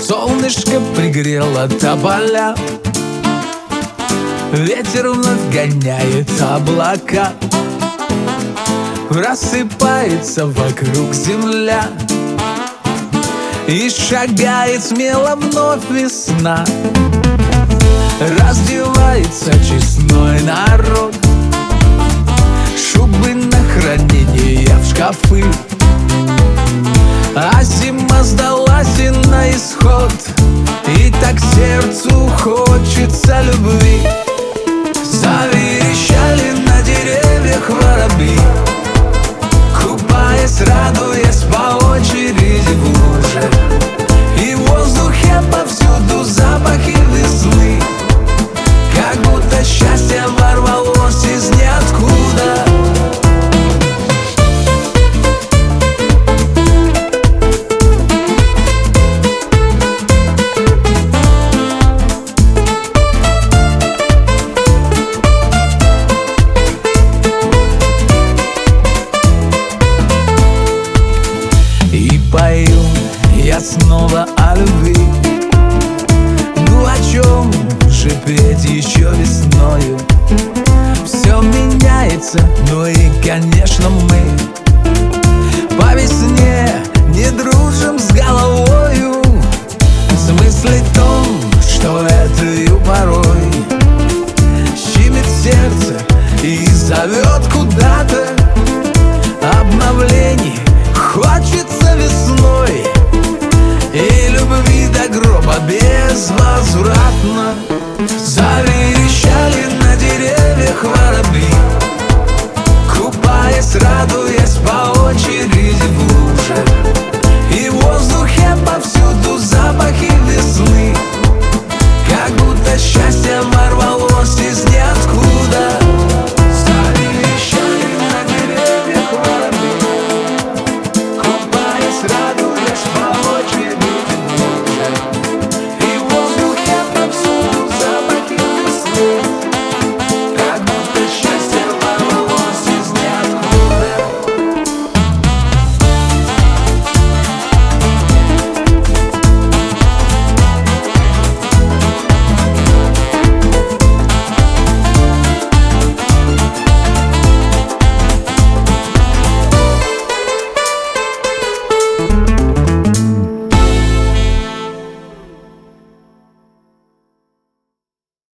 Солнышко пригрело тополя, ветер вновь гоняет облака, рассыпается вокруг земля, и шагает смело вновь весна. Раздевается честной народ, шубы на хранение в шкафы, а зима сдалась и на исход, и так сердцу хочется любви. Заверещали на деревьях воробьи, купаясь, радуясь по очереди в луже, и в воздухе повсюду запахи весны, как будто счастье ворвалось из ниоткуда. И пою я снова о любви. Ну о чем же петь еще весною? Все меняется, ну и конечно мы по весне не дружим с головою. Смысл в том, что этою порой щемит сердце и зовет куда-то. Обновлений хочется весной, и любви до гроба безвозвратно. Заверещали на деревьях воробьи, купаясь, радуясь по очереди в луже,